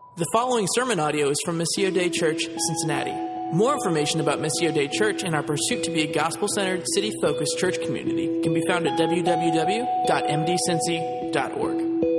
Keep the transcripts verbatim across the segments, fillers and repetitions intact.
The following sermon audio is from Missio Dei Church, Cincinnati. More information about Missio Dei Church and our pursuit to be a gospel-centered, city-focused church community can be found at w w w dot m d cincy dot org.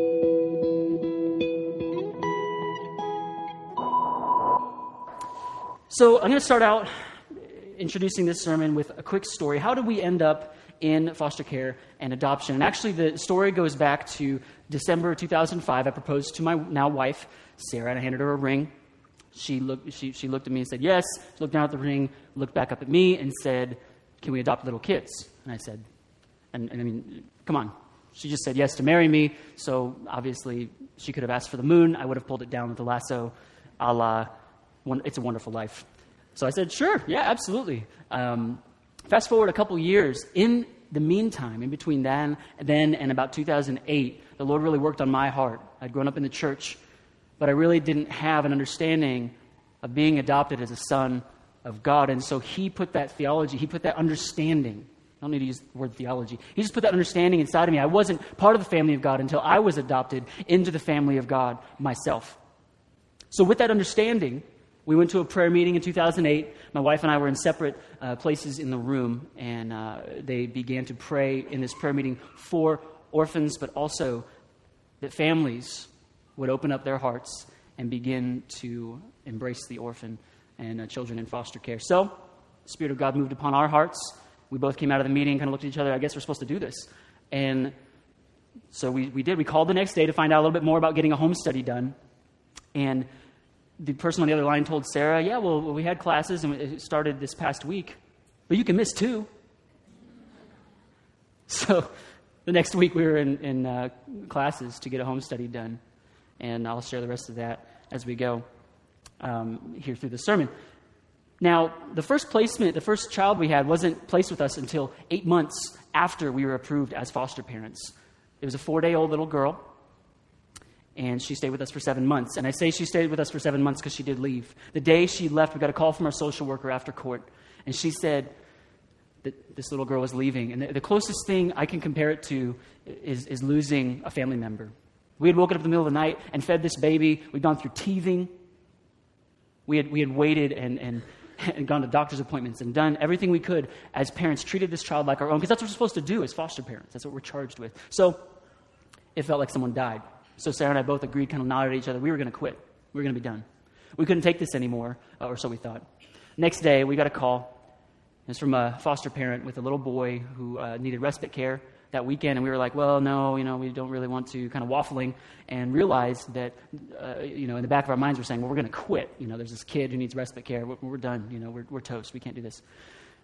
So I'm going to start out introducing this sermon with a quick story. How did we end up in foster care and adoption? And actually, the story goes back to December two thousand five. I proposed to my now wife, Sarah, and I handed her a ring. She looked, she, she looked at me and said, yes. She looked down at the ring, looked back up at me, and said, can we adopt little kids? And I said, and, and I mean, come on. She just said yes to marry me, so obviously she could have asked for the moon. I would have pulled it down with a lasso, a la one, It's a Wonderful Life. So I said, sure, yeah, absolutely. Um, fast forward a couple years. In the meantime, in between then, then and about two thousand eight, the Lord really worked on my heart. I'd grown up in the church, but I really didn't have an understanding of being adopted as a son of God. And so he put that theology, he put that understanding. I don't need to use the word theology. He just put that understanding inside of me. I wasn't part of the family of God until I was adopted into the family of God myself. So with that understanding, we went to a prayer meeting in two thousand eight. My wife and I were in separate uh, places in the room, and uh, they began to pray in this prayer meeting for orphans, but also that families would open up their hearts and begin to embrace the orphan and uh, children in foster care. So the Spirit of God moved upon our hearts. We both came out of the meeting, kind of looked at each other. I guess we're supposed to do this. And so we, we did. We called the next day to find out a little bit more about getting a home study done. And the person on the other line told Sarah, yeah, well, we had classes and it started this past week, but you can miss two. So the next week we were in, in uh, classes to get a home study done, and I'll share the rest of that as we go um, here through the sermon. Now, the first placement, the first child we had wasn't placed with us until eight months after we were approved as foster parents. It was a four-day-old little girl. And she stayed with us for seven months. And I say she stayed with us for seven months because she did leave. The day she left, we got a call from our social worker after court. And she said that this little girl was leaving. And the, the closest thing I can compare it to is, is losing a family member. We had woken up in the middle of the night and fed this baby. We'd gone through teething. We had, we had waited and, and, and gone to doctor's appointments and done everything we could as parents, treated this child like our own. Because that's what we're supposed to do as foster parents. That's what we're charged with. So it felt like someone died. So Sarah and I both agreed, kind of nodded at each other. We were going to quit. We were going to be done. We couldn't take this anymore, uh, or so we thought. Next day, we got a call. It was from a foster parent with a little boy who uh, needed respite care that weekend. And we were like, well, no, you know, we don't really want to, kind of waffling, and realized that, uh, you know, in the back of our minds, we're saying, well, we're going to quit. You know, there's this kid who needs respite care. We're, we're done. You know, we're, we're toast. We can't do this.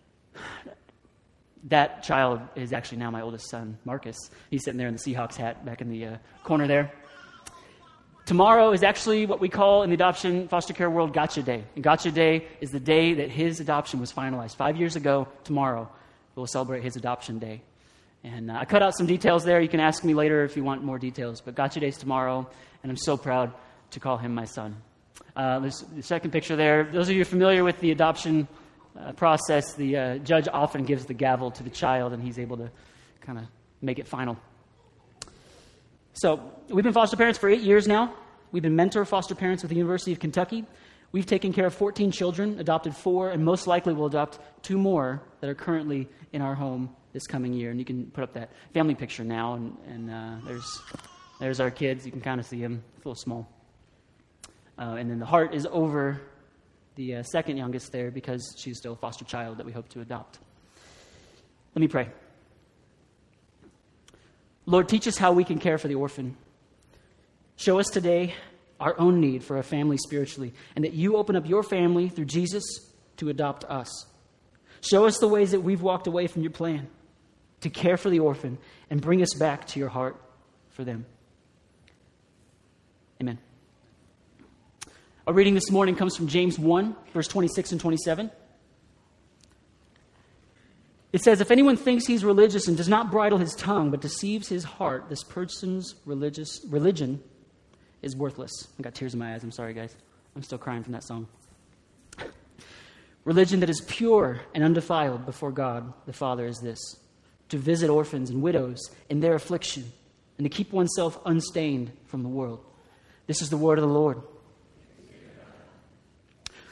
That child is actually now my oldest son, Marcus. He's sitting there in the Seahawks hat back in the uh, corner there. Tomorrow is actually what we call in the adoption foster care world Gotcha Day. And Gotcha Day is the day that his adoption was finalized. Five years ago, tomorrow, we'll celebrate his adoption day. And uh, I cut out some details there. You can ask me later if you want more details. But Gotcha Day is tomorrow, and I'm so proud to call him my son. Uh, there's the second picture there. Those of you familiar with the adoption uh, process, the uh, judge often gives the gavel to the child, and he's able to kind of make it final. So we've been foster parents for eight years now. We've been mentor foster parents with the University of Kentucky. We've taken care of fourteen children, adopted four, and most likely will adopt two more that are currently in our home this coming year. And you can put up that family picture now, and, and uh, there's there's our kids. You can kind of see them. It's a little small. Uh, and then the heart is over the uh, second youngest there because she's still a foster child that we hope to adopt. Let me pray. Lord, teach us how we can care for the orphan. Show us today our own need for a family spiritually, and that you open up your family through Jesus to adopt us. Show us the ways that we've walked away from your plan to care for the orphan and bring us back to your heart for them. Amen. Our reading this morning comes from James one, verse twenty-six and twenty-seven. It says, if anyone thinks he's religious and does not bridle his tongue but deceives his heart, this person's religious religion is worthless. I got tears in my eyes. I'm sorry, guys. I'm still crying from that song. Religion that is pure and undefiled before God the Father is this: to visit orphans and widows in their affliction and to keep oneself unstained from the world. This is the word of the Lord.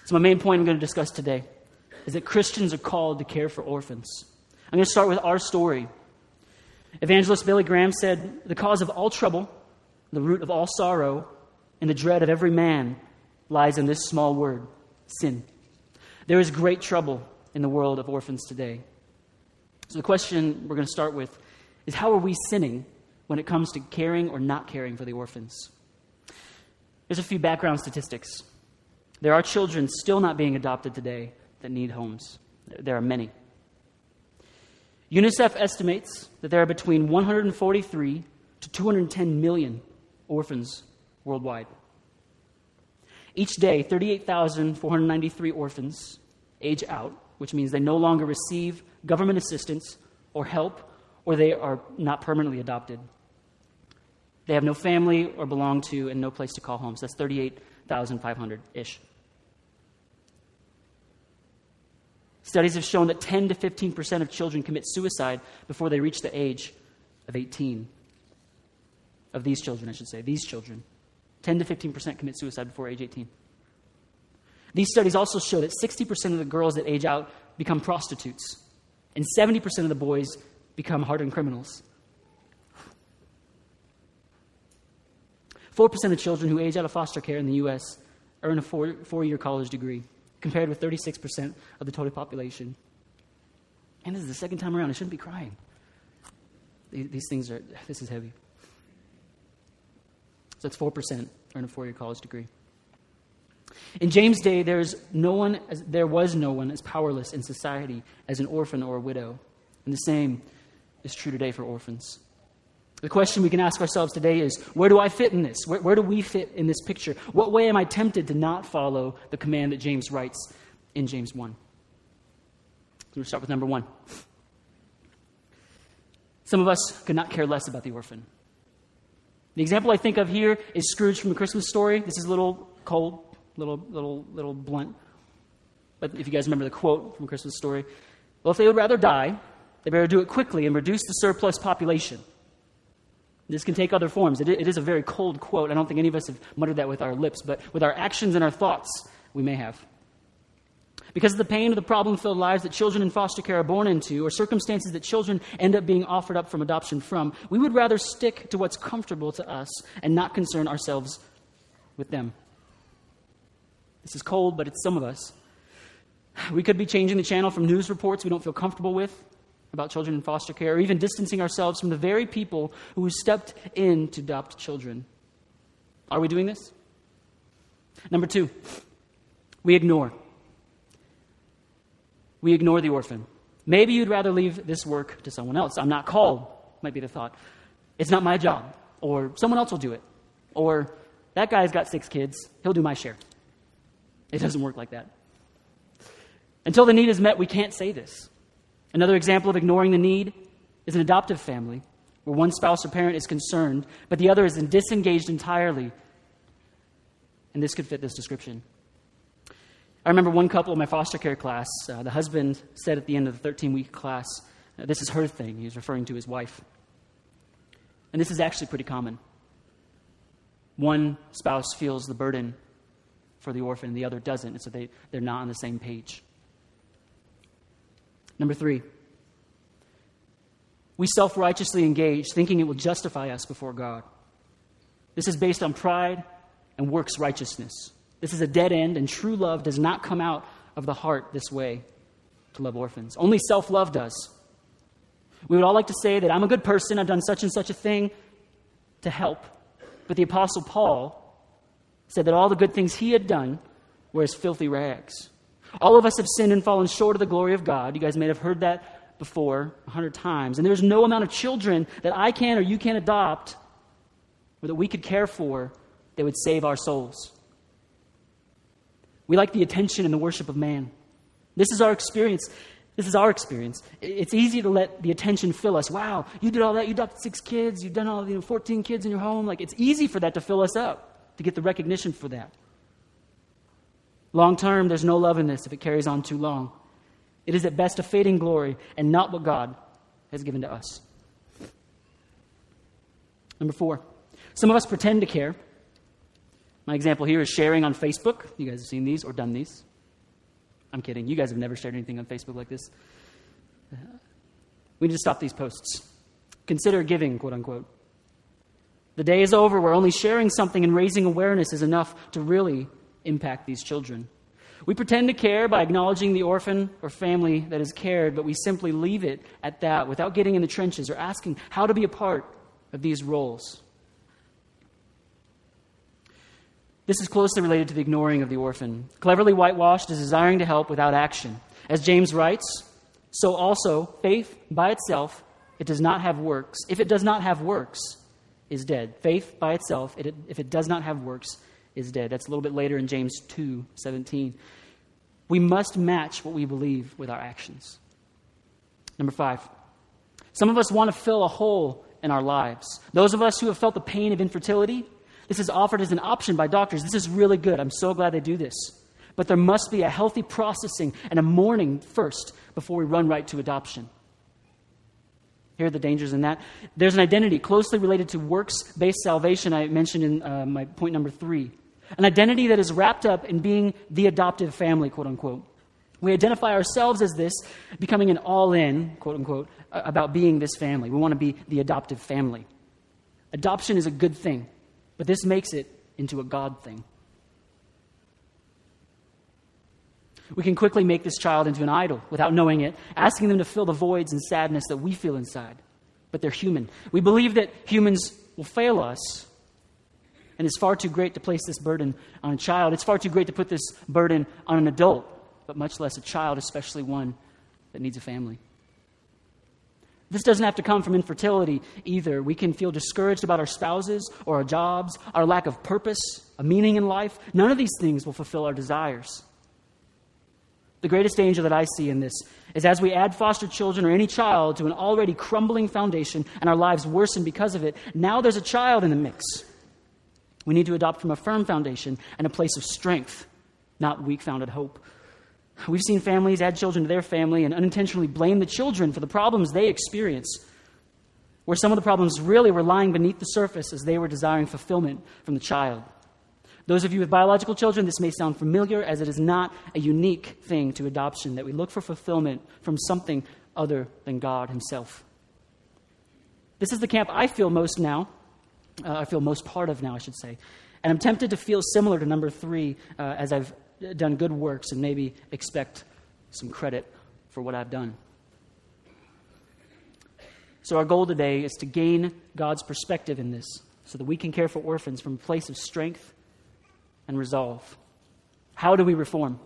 So my main point I'm going to discuss today is that Christians are called to care for orphans. I'm going to start with our story. Evangelist Billy Graham said, "The cause of all trouble, the root of all sorrow, and the dread of every man lies in this small word, sin." There is great trouble in the world of orphans today. So the question we're going to start with is, how are we sinning when it comes to caring or not caring for the orphans? There's a few background statistics. There are children still not being adopted today that need homes. There are many. UNICEF estimates that there are between one hundred forty-three to two hundred ten million orphans worldwide. Each day, thirty-eight thousand four hundred ninety-three orphans age out, which means they no longer receive government assistance or help, or they are not permanently adopted. They have no family or belong to and no place to call home. So that's thirty-eight thousand five hundred-ish. Studies have shown that ten to fifteen percent of children commit suicide before they reach the age of eighteen. Of these children, I should say. These children. ten to fifteen percent commit suicide before age eighteen. These studies also show that sixty percent of the girls that age out become prostitutes, and seventy percent of the boys become hardened criminals. four percent of children who age out of foster care in the U S earn a four, four-year college degree, compared with thirty-six percent of the total population. And this is the second time around. I shouldn't be crying. These, these things are, this is heavy. So that's four percent earn a four-year college degree. In James' day, there's no one as, there was no one as powerless in society as an orphan or a widow. And the same is true today for orphans. The question we can ask ourselves today is, where do I fit in this? Where, where do we fit in this picture? What way am I tempted to not follow the command that James writes in James one? So we'll start with number one. Some of us could not care less about the orphan. The example I think of here is Scrooge from A Christmas Story. This is a little cold, little, little, little blunt. But if you guys remember the quote from A Christmas Story, well, if they would rather die, they better do it quickly and reduce the surplus population. This can take other forms. It, it is a very cold quote. I don't think any of us have muttered that with our lips, but with our actions and our thoughts, we may have. Because of the pain of the problem-filled lives that children in foster care are born into, or circumstances that children end up being offered up from adoption from, we would rather stick to what's comfortable to us and not concern ourselves with them. This is cold, but it's some of us. We could be changing the channel from news reports we don't feel comfortable with about children in foster care, or even distancing ourselves from the very people who stepped in to adopt children. Are we doing this? Number two, we ignore. We ignore the orphan. Maybe you'd rather leave this work to someone else. I'm not called, might be the thought. It's not my job, or someone else will do it. Or that guy's got six kids, he'll do my share. It doesn't work like that. Until the need is met, we can't say this. Another example of ignoring the need is an adoptive family, where one spouse or parent is concerned, but the other is disengaged entirely. And this could fit this description. I remember one couple in my foster care class, uh, the husband said at the end of the thirteen-week class, uh, this is her thing. He was referring to his wife. And this is actually pretty common. One spouse feels the burden for the orphan, and the other doesn't, and so they, they're not on the same page. Number three, we self-righteously engage, thinking it will justify us before God. This is based on pride and works righteousness. This is a dead end, and true love does not come out of the heart this way to love orphans. Only self-love does. We would all like to say that I'm a good person, I've done such and such a thing to help. But the Apostle Paul said that all the good things he had done were as filthy rags. All of us have sinned and fallen short of the glory of God. You guys may have heard that before a hundred times. And there's no amount of children that I can or you can adopt or that we could care for that would save our souls. We like the attention and the worship of man. This is our experience. This is our experience. It's easy to let the attention fill us. Wow, you did all that. You adopted six kids. You've done all, you know, fourteen kids in your home. Like, it's easy for that to fill us up, to get the recognition for that. Long term, there's no love in this if it carries on too long. It is at best a fading glory and not what God has given to us. Number four, some of us pretend to care. My example here is sharing on Facebook. You guys have seen these or done these. I'm kidding. You guys have never shared anything on Facebook like this. We need to stop these posts. Consider giving, quote unquote. The day is over where only sharing something and raising awareness is enough to really impact these children. We pretend to care by acknowledging the orphan or family that is cared, but we simply leave it at that without getting in the trenches or asking how to be a part of these roles. This is closely related to the ignoring of the orphan, cleverly whitewashed as desiring to help without action. As James writes, so also faith by itself, it does not have works. If it does not have works, is dead. Faith by itself, it, if it does not have works, is dead. That's a little bit later in James two seventeen. We must match what we believe with our actions. Number five, some of us want to fill a hole in our lives. Those of us who have felt the pain of infertility, this is offered as an option by doctors. This is really good. I'm so glad they do this. But there must be a healthy processing and a mourning first before we run right to adoption. Here are the dangers in that. There's an identity closely related to works-based salvation I mentioned in uh, my point number three. An identity that is wrapped up in being the adoptive family, quote unquote. We identify ourselves as this, becoming an all-in, quote unquote, about being this family. We want to be the adoptive family. Adoption is a good thing, but this makes it into a God thing. We can quickly make this child into an idol without knowing it, asking them to fill the voids and sadness that we feel inside. But they're human. We believe that humans will fail us, and it's far too great to place this burden on a child. It's far too great to put this burden on an adult, but much less a child, especially one that needs a family. This doesn't have to come from infertility either. We can feel discouraged about our spouses or our jobs, our lack of purpose, a meaning in life. None of these things will fulfill our desires. The greatest danger that I see in this is as we add foster children or any child to an already crumbling foundation and our lives worsen because of it, now there's a child in the mix. We need to adopt from a firm foundation and a place of strength, not weak-founded hope. We've seen families add children to their family and unintentionally blame the children for the problems they experience, where some of the problems really were lying beneath the surface as they were desiring fulfillment from the child. Those of you with biological children, this may sound familiar, as it is not a unique thing to adoption, that we look for fulfillment from something other than God himself. This is the camp I feel most now, uh, I feel most part of now, I should say. And I'm tempted to feel similar to number three uh, as I've done good works and maybe expect some credit for what I've done. So our goal today is to gain God's perspective in this so that we can care for orphans from a place of strength and resolve. How do we reform?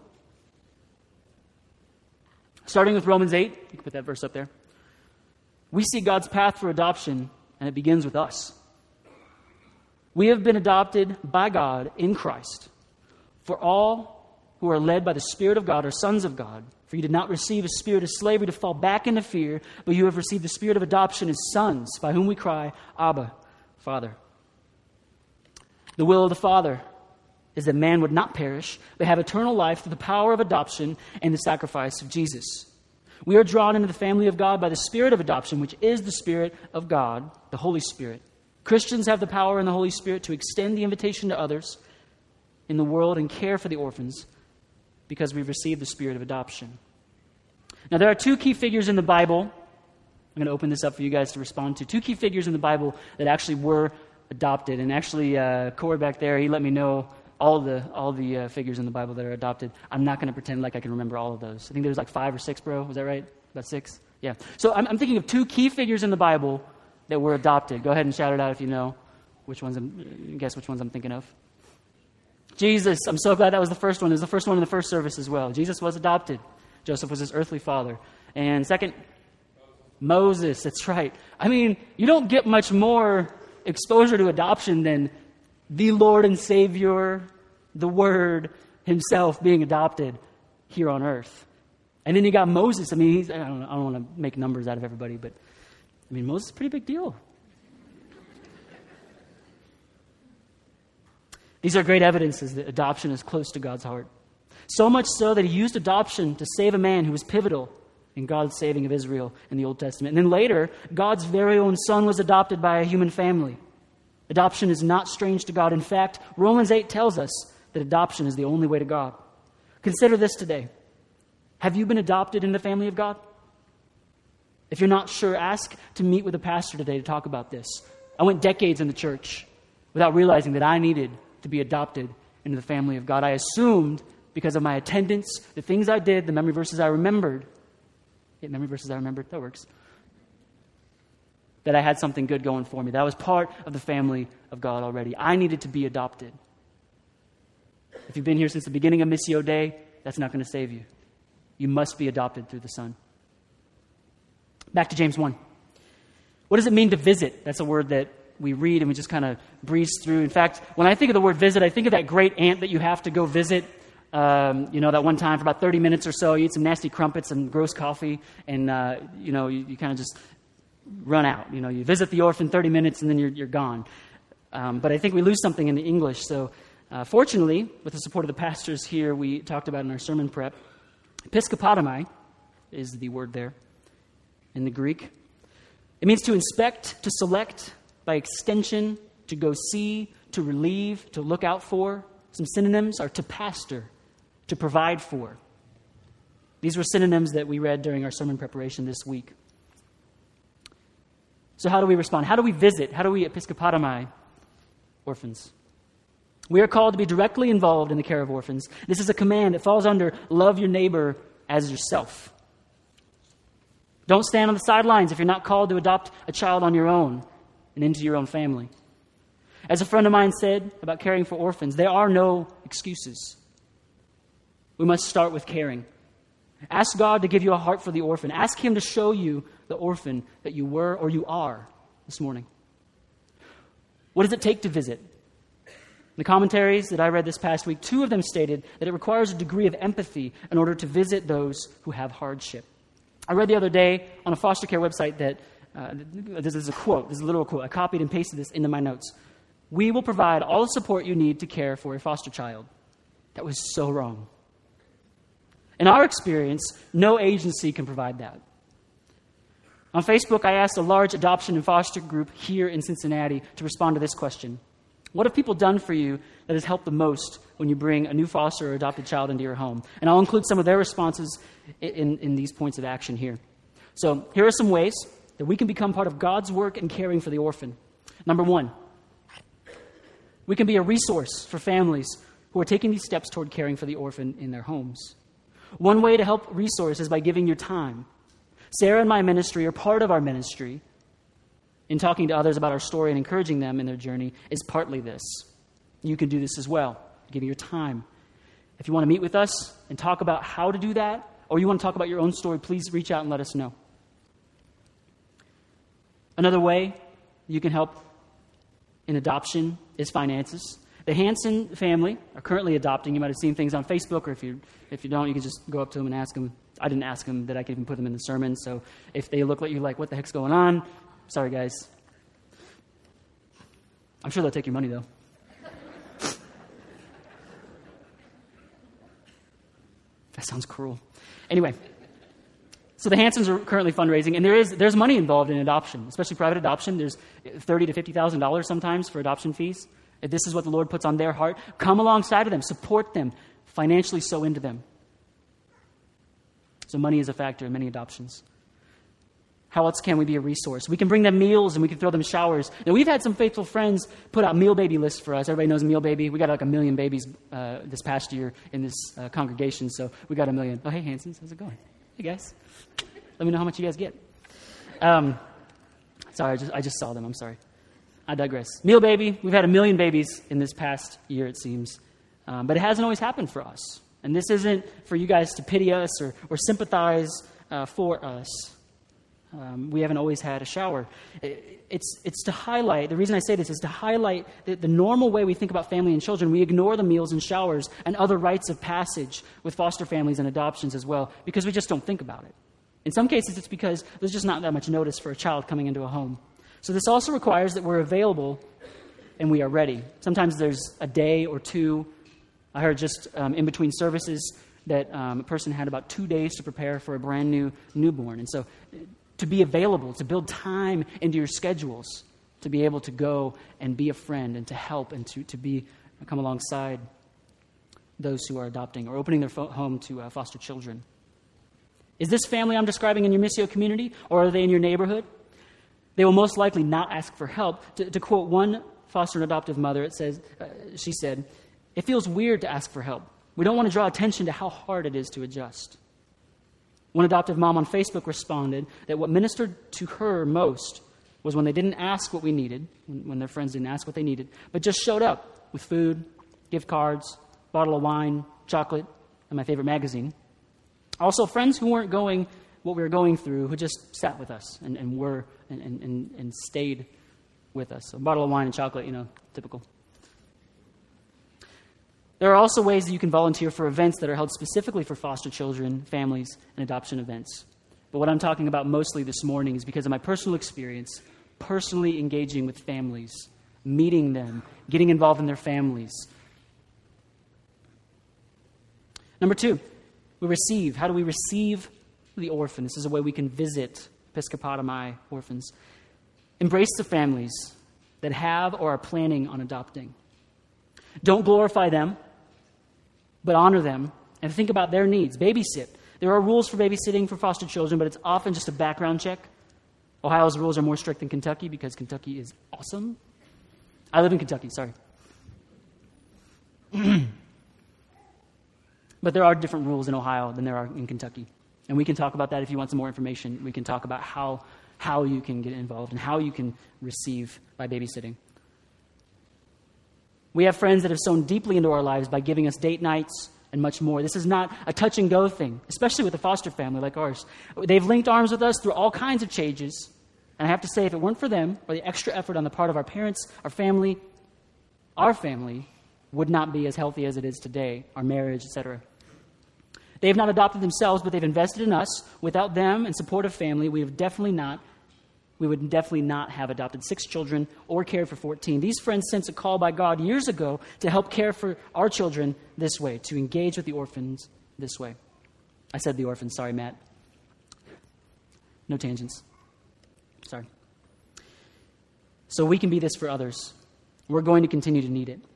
Starting with Romans eight, you can put that verse up there. We see God's path for adoption, and it begins with us. We have been adopted by God in Christ. For all who are led by the Spirit of God are sons of God. For you did not receive a spirit of slavery to fall back into fear, but you have received the spirit of adoption as sons, by whom we cry, Abba, Father. The will of the Father is that man would not perish, but have eternal life through the power of adoption and the sacrifice of Jesus. We are drawn into the family of God by the Spirit of adoption, which is the Spirit of God, the Holy Spirit. Christians have the power in the Holy Spirit to extend the invitation to others in the world and care for the orphans because we've received the Spirit of adoption. Now, there are two key figures in the Bible. I'm going to open this up for you guys to respond to. Two key figures in the Bible that actually were adopted. And actually, uh, Corey back there, he let me know all the all the uh, figures in the Bible that are adopted. I'm not going to pretend like I can remember all of those. I think there was like five or six, bro. Was that right? About six? Yeah. So I'm, I'm thinking of two key figures in the Bible that were adopted. Go ahead and shout it out if you know which ones. I'm, guess which ones I'm thinking of. Jesus. I'm so glad that was the first one. It was the first one in the first service as well. Jesus was adopted. Joseph was his earthly father. And second, Moses. That's right. I mean, you don't get much more exposure to adoption than the Lord and Savior, the Word himself being adopted here on earth. And then you got Moses. I mean, he's, I don't, I don't want to make numbers out of everybody, but I mean, Moses is a pretty big deal. These are great evidences that adoption is close to God's heart. So much so that he used adoption to save a man who was pivotal in God's saving of Israel in the Old Testament. And then later, God's very own son was adopted by a human family. Adoption is not strange to God. In fact, Romans eight tells us that adoption is the only way to God. Consider this today. Have you been adopted in the family of God? If you're not sure, ask to meet with a pastor today to talk about this. I went decades in the church without realizing that I needed to be adopted into the family of God. I assumed because of my attendance, the things I did, the memory verses I remembered, yeah, memory verses I remembered, that works, that I had something good going for me. That I was part of the family of God already. I needed to be adopted. If you've been here since the beginning of Missio Dei, that's not going to save you. You must be adopted through the Son. Back to James one. What does it mean to visit? That's a word that we read and we just kind of breeze through. In fact, when I think of the word visit, I think of that great aunt that you have to go visit. Um, you know, that one time for about thirty minutes or so, you eat some nasty crumpets and gross coffee, and, uh, you know, you, you kind of just run out. You know, you visit the orphan thirty minutes and then you're, you're gone. Um, but I think we lose something in the English. So uh, fortunately, with the support of the pastors here, we talked about in our sermon prep, episkopotami is the word there in the Greek. It means to inspect, to select, by extension, to go see, to relieve, to look out for. Some synonyms are to pastor, to provide for. These were synonyms that we read during our sermon preparation this week. So how do we respond? How do we visit? How do we episkopotami orphans? We are called to be directly involved in the care of orphans. This is a command that falls under love your neighbor as yourself. Don't stand on the sidelines if you're not called to adopt a child on your own and into your own family. As a friend of mine said about caring for orphans, there are no excuses. We must start with caring. Ask God to give you a heart for the orphan. Ask Him to show you the orphan that you were or you are this morning. What does it take to visit? In the commentaries that I read this past week, two of them stated that it requires a degree of empathy in order to visit those who have hardship. I read the other day on a foster care website that, uh, this is a quote, this is a literal quote. I copied and pasted this into my notes. We will provide all the support you need to care for a foster child. That was so wrong. In our experience, no agency can provide that. On Facebook, I asked a large adoption and foster group here in Cincinnati to respond to this question. What have people done for you that has helped the most when you bring a new foster or adopted child into your home? And I'll include some of their responses in, in these points of action here. So here are some ways that we can become part of God's work in caring for the orphan. Number one, we can be a resource for families who are taking these steps toward caring for the orphan in their homes. One way to help resource is by giving your time. Sarah and my ministry, or part of our ministry, in talking to others about our story and encouraging them in their journey, is partly this. You can do this as well, giving your time. If you want to meet with us and talk about how to do that, or you want to talk about your own story, please reach out and let us know. Another way you can help in adoption is finances. The Hansen family are currently adopting. You might have seen things on Facebook, or if you if you don't, you can just go up to them and ask them. I didn't ask them that I could even put them in the sermon, so if they look like you like, what the heck's going on? Sorry, guys. I'm sure they'll take your money, though. That sounds cruel. Anyway, so the Hansens are currently fundraising, and there is there's money involved in adoption, especially private adoption. There's thirty thousand to fifty thousand dollars sometimes for adoption fees. If this is what the Lord puts on their heart, come alongside of them, support them, financially sow into them. So money is a factor in many adoptions. How else can we be a resource? We can bring them meals and we can throw them showers. Now, we've had some faithful friends put out meal baby lists for us. Everybody knows meal baby. We got like a million babies uh, this past year in this uh, congregation, so we got a million. Oh, hey, Hansons, how's it going? Hey, guys. Let me know how much you guys get. Um, sorry, I just, I just saw them. I'm sorry. I digress. Meal baby. We've had a million babies in this past year, it seems. Um, but it hasn't always happened for us. And this isn't for you guys to pity us or, or sympathize uh, for us. Um, we haven't always had a shower. It, it's, it's to highlight, the reason I say this is to highlight the, the normal way we think about family and children. We ignore the meals and showers and other rites of passage with foster families and adoptions as well, because we just don't think about it. In some cases, it's because there's just not that much notice for a child coming into a home. So this also requires that we're available and we are ready. Sometimes there's a day or two. I heard just um, in between services that um, a person had about two days to prepare for a brand new newborn. And so to be available, to build time into your schedules, to be able to go and be a friend and to help and to, to be come alongside those who are adopting or opening their fo- home to uh, foster children. Is this family I'm describing in your Missio community, or are they in your neighborhood? They will most likely not ask for help. To, to quote one foster and adoptive mother, it says, uh, she said, "It feels weird to ask for help. We don't want to draw attention to how hard it is to adjust." One adoptive mom on Facebook responded that what ministered to her most was when they didn't ask what we needed, when their friends didn't ask what they needed, but just showed up with food, gift cards, bottle of wine, chocolate, and my favorite magazine. Also, friends who weren't going what we were going through, who just sat with us and, and were and, and, and stayed with us. So a bottle of wine and chocolate, you know, typical. There are also ways that you can volunteer for events that are held specifically for foster children, families, and adoption events. But what I'm talking about mostly this morning is because of my personal experience, personally engaging with families, meeting them, getting involved in their families. Number two, we receive. How do we receive the orphan? This is a way we can visit Episcopotami orphans. Embrace the families that have or are planning on adopting. Don't glorify them, but honor them and think about their needs. Babysit. There are rules for babysitting for foster children, but it's often just a background check. Ohio's rules are more strict than Kentucky because Kentucky is awesome. I live in Kentucky, sorry. But there are different rules in Ohio than there are in Kentucky. And we can talk about that if you want some more information. We can talk about how, how you can get involved and how you can receive by babysitting. We have friends that have sown deeply into our lives by giving us date nights and much more. This is not a touch-and-go thing, especially with a foster family like ours. They've linked arms with us through all kinds of changes. And I have to say, if it weren't for them or the extra effort on the part of our parents, our family, our family would not be as healthy as it is today, our marriage, et cetera. They have not adopted themselves, but they've invested in us. Without them and supportive family, we have definitely not, we would definitely not have adopted six children or cared for fourteen. These friends sensed a call by God years ago to help care for our children this way, to engage with the orphans this way. I said the orphans, sorry, Matt. No tangents. Sorry. So we can be this for others. We're going to continue to need it.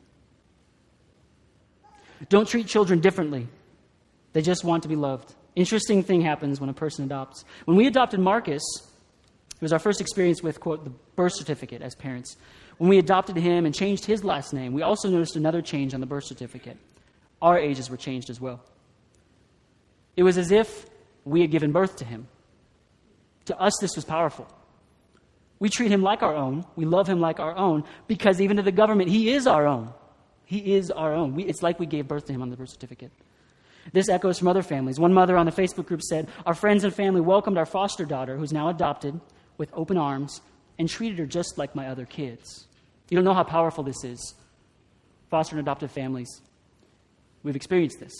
Don't treat children differently. They just want to be loved. Interesting thing happens when a person adopts. When we adopted Marcus, it was our first experience with, quote, the birth certificate as parents. When we adopted him and changed his last name, we also noticed another change on the birth certificate. Our ages were changed as well. It was as if we had given birth to him. To us, this was powerful. We treat him like our own. We love him like our own because even to the government, he is our own. He is our own. We, it's like we gave birth to him on the birth certificate. This echoes from other families. One mother on the Facebook group said, "Our friends and family welcomed our foster daughter, who's now adopted, with open arms and treated her just like my other kids." You don't know how powerful this is. Foster and adoptive families. We've experienced this.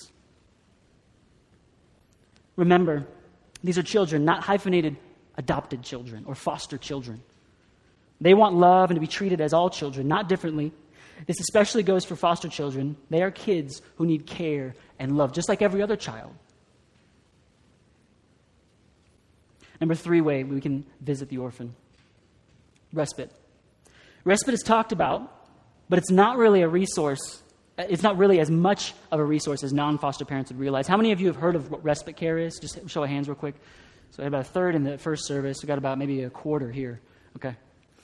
Remember, these are children, not hyphenated adopted children or foster children. They want love and to be treated as all children, not differently. This especially goes for foster children. They are kids who need care and love, just like every other child. Number three way we can visit the orphan. Respite. Respite is talked about, but it's not really a resource. It's not really as much of a resource as non-foster parents would realize. How many of you have heard of what respite care is? Just show of hands real quick. So we had about a third in the first service. We got about maybe a quarter here. Okay.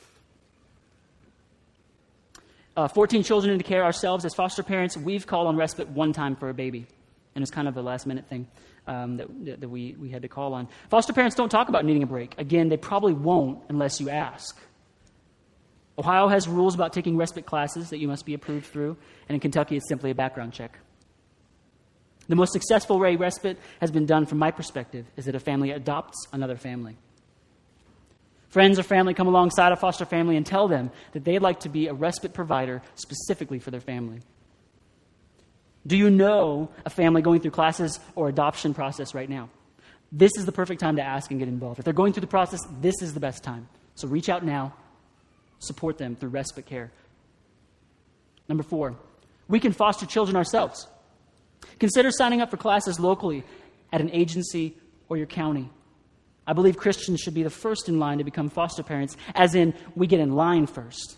Uh, fourteen children into care ourselves as foster parents. We've called on respite one time for a baby. And it's kind of a last-minute thing um, that, that we, we had to call on. Foster parents don't talk about needing a break. Again, they probably won't unless you ask. Ohio has rules about taking respite classes that you must be approved through. And in Kentucky, it's simply a background check. The most successful way respite has been done from my perspective is that a family adopts another family. Friends or family come alongside a foster family and tell them that they'd like to be a respite provider specifically for their family. Do you know a family going through classes or adoption process right now? This is the perfect time to ask and get involved. If they're going through the process, this is the best time. So reach out now. Support them through respite care. Number four, we can foster children ourselves. Consider signing up for classes locally at an agency or your county. I believe Christians should be the first in line to become foster parents, as in we get in line first.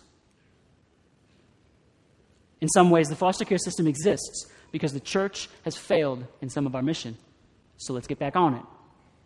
In some ways, the foster care system exists because the church has failed in some of our mission. So let's get back on it.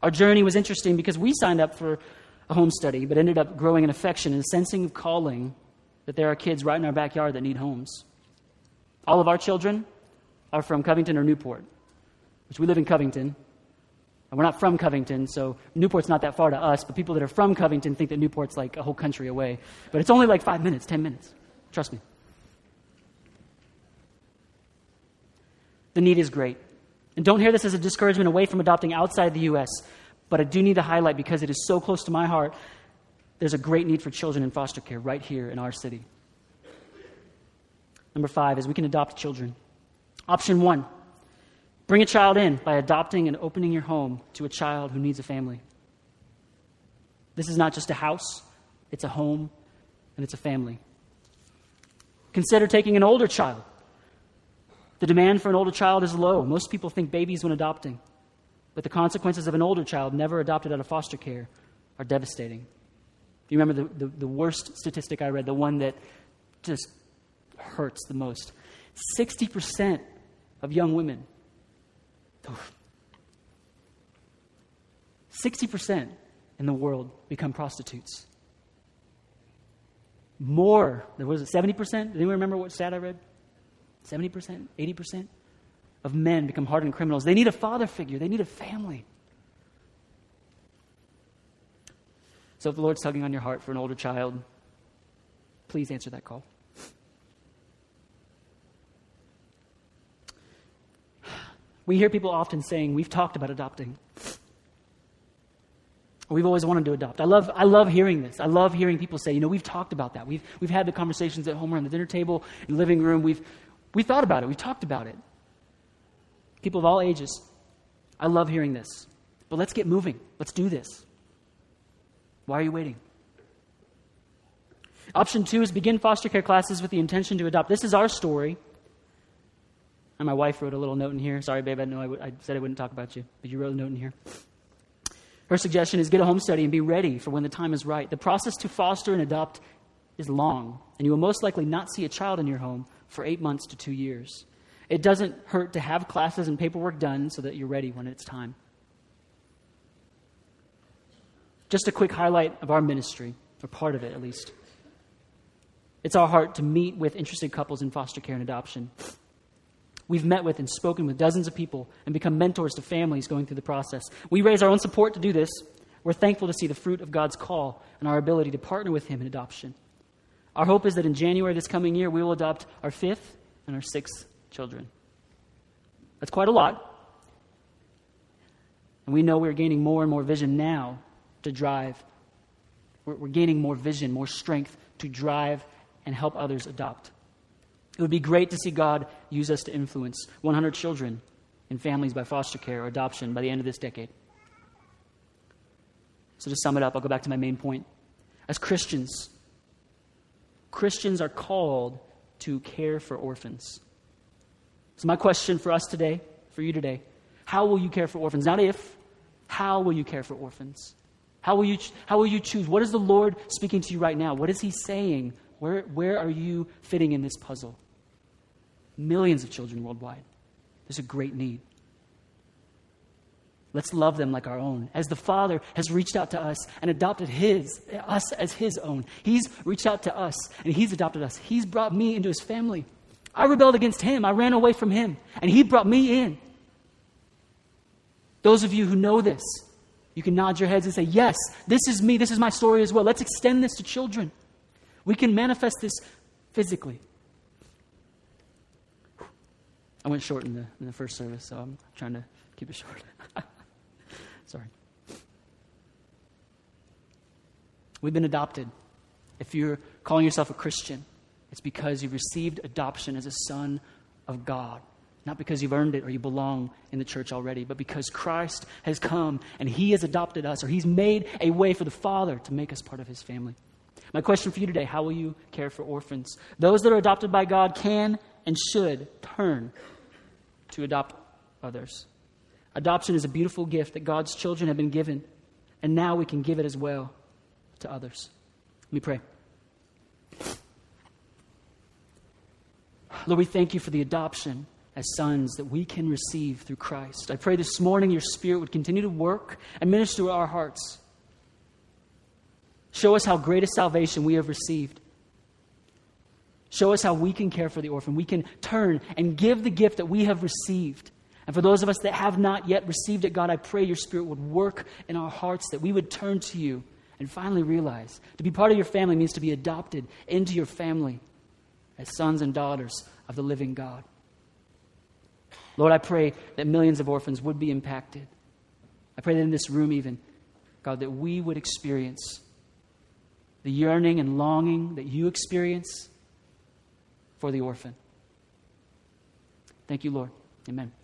Our journey was interesting because we signed up for a home study, but ended up growing an affection and a sensing of calling that there are kids right in our backyard that need homes. All of our children are from Covington or Newport, which we live in Covington. And we're not from Covington, so Newport's not that far to us, but people that are from Covington think that Newport's like a whole country away. But it's only like five minutes, ten minutes. Trust me. The need is great. And don't hear this as a discouragement away from adopting outside the U S, but I do need to highlight, because it is so close to my heart, there's a great need for children in foster care right here in our city. Number five is we can adopt children. Option one, bring a child in by adopting and opening your home to a child who needs a family. This is not just a house, it's a home, and it's a family. Consider taking an older child. The demand for an older child is low. Most people think babies when adopting. But the consequences of an older child never adopted out of foster care are devastating. Do you remember the, the, the worst statistic I read, the one that just hurts the most? sixty percent of young women, sixty percent in the world become prostitutes. More, what was it, seventy percent? Did anyone remember what stat I read? seventy percent, eighty percent of men become hardened criminals. They need a father figure. They need a family. So if the Lord's tugging on your heart for an older child, please answer that call. We hear people often saying, we've talked about adopting. We've always wanted to adopt. I love I love hearing this. I love hearing people say, you know, we've talked about that. We've we've had the conversations at home around the dinner table, in the living room. We've we thought about it. We talked about it. People of all ages. I love hearing this. But let's get moving. Let's do this. Why are you waiting? Option two is begin foster care classes with the intention to adopt. This is our story. And my wife wrote a little note in here. Sorry, babe, I know I, w- I said I wouldn't talk about you, but you wrote a note in here. Her suggestion is get a home study and be ready for when the time is right. The process to foster and adopt is long, and you will most likely not see a child in your home for eight months to two years. It doesn't hurt to have classes and paperwork done so that you're ready when it's time. Just a quick highlight of our ministry, or part of it at least. It's our heart to meet with interested couples in foster care and adoption. We've met with and spoken with dozens of people and become mentors to families going through the process. We raise our own support to do this. We're thankful to see the fruit of God's call and our ability to partner with Him in adoption. Our hope is that in January this coming year, we will adopt our fifth and our sixth children. That's quite a lot. And we know we're gaining more and more vision now to drive. We're, we're gaining more vision, more strength to drive and help others adopt. It would be great to see God use us to influence one hundred children in families by foster care or adoption by the end of this decade. So to sum it up, I'll go back to my main point. As Christians, Christians are called to care for orphans. So my question for us today, for you today, how will you care for orphans? Not if, how will you care for orphans? How will you, how will you choose? What is the Lord speaking to you right now? What is He saying? Where, where are you fitting in this puzzle? Millions of children worldwide. There's a great need. Let's love them like our own. As the Father has reached out to us and adopted his, us as His own. He's reached out to us and He's adopted us. He's brought me into His family. I rebelled against Him. I ran away from Him. And He brought me in. Those of you who know this, you can nod your heads and say, yes, this is me. This is my story as well. Let's extend this to children. We can manifest this physically. I went short in the, in the first service, so I'm trying to keep it short. Sorry. We've been adopted. If you're calling yourself a Christian, it's because you've received adoption as a son of God. Not because you've earned it or you belong in the church already, but because Christ has come and He has adopted us, or He's made a way for the Father to make us part of His family. My question for you today, how will you care for orphans? Those that are adopted by God can and should turn to adopt others. Adoption is a beautiful gift that God's children have been given, and now we can give it as well to others. Let me pray. Lord, we thank You for the adoption as sons that we can receive through Christ. I pray this morning your Spirit would continue to work and minister to our hearts. Show us how great a salvation we have received. Show us how we can care for the orphan. We can turn and give the gift that we have received. And for those of us that have not yet received it, God, I pray your Spirit would work in our hearts, that we would turn to you and finally realize to be part of your family means to be adopted into your family as sons and daughters of the living God. Lord, I pray that millions of orphans would be impacted. I pray that in this room even, God, that we would experience the yearning and longing that you experience for the orphan. Thank you, Lord. Amen.